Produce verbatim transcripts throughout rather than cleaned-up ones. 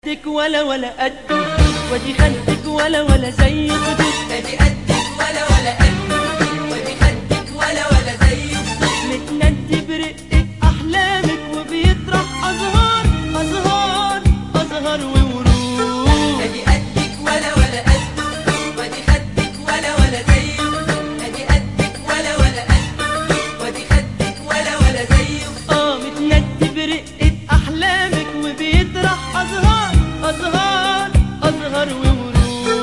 قدك ولا ولا قدك ودي خدك ولا ولا زي خدك. ادي قدك ولا ولا قدك ودي خدك ولا ولا زي خدك. متندي برقة أحلامك وبيطرح أزهار أزهار أزهار وورود. ادي قدك ولا ولا قدك ودي خدك ولا ولا زي خدك. ادي قدك ولا ولا قدك ودي خدك ولا ولا زي خدك. اه متندي برقة أحلامك وبيطرح أزهار أزهار أزهار وورود.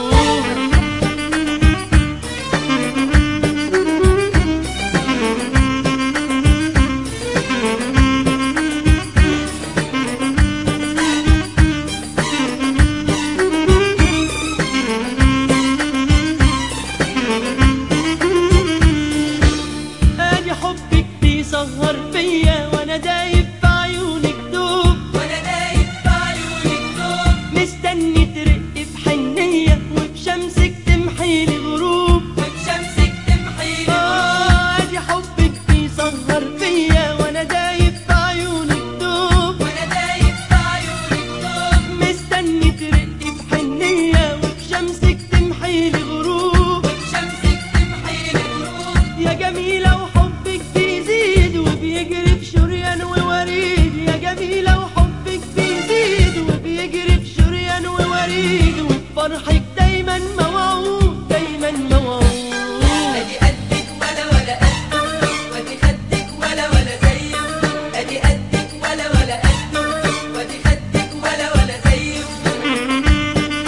ادي حبك بيسهر فيا وانا دايب في عيونك دوب. وانا دايب في عيونك دوب. مستني ترقي بحنية وبشمسك تمحيلي غروب. وبشمسك تمحيلي آه ادي حبك بيسهر فيا وانا دايب في عيونك دوب. وانا دايب في عيونك دوب. مستني ترقي بحنية وبشمسك تمحيلي غروب. وبشمسك تمحيلي غروب. يا جميلة وحبك بيزيد وبيجري في شريان ووريد. يا جميلة وحبك بيزيد وبيجري في شريان ووريد. وبفرحك دايما موعود دايما موعود. ادي قدك ولا ولا قدك ودي خدك ولا ولا زي خدك. ادي قدك ولا ولا قدك ودي خدك ولا ولا زي خدك.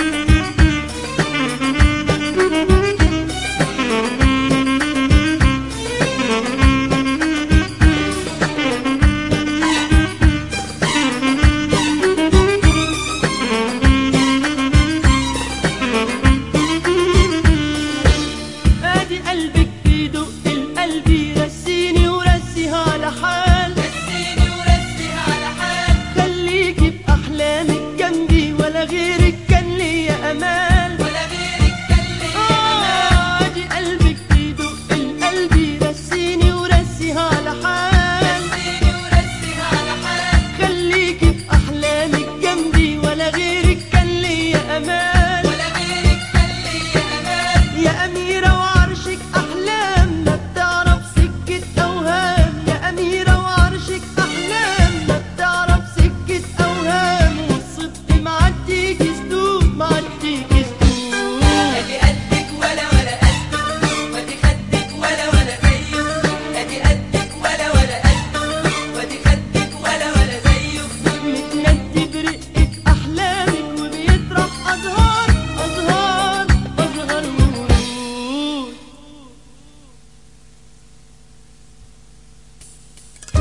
ادي قلبك بيدق القلب يرسيني ورسيها على حال. رسيني ورسيها على حال. خليكي بأحلامك جنبي ولا غيرك كان ليا أمال. ولا غيرك كان ليا أمان. آه ادي قلبك بيدق القلب يرسيني ورسيها على حال. رسيني ورسيها على حال. خليكي بأحلامك جنبي ولا غيرك كان ليا أمال. ولا غيرك كان ليا أمان. يا أميرة وعرشك أحلام ما بتعرف سكة أوهام. يا أميرة وعرشك أحلام ما بتعرف سكة أوهام. والصدق معديكي سدود معديكي سدود. ادي قدك ولا ولا قدك ودي خدك ولا ولا زي خدك. ادي قدك ولا ولا قدك ودي خدك ولا ولا زي خدك. متندي برقة أحلامك وبيطرح أزهار أزهار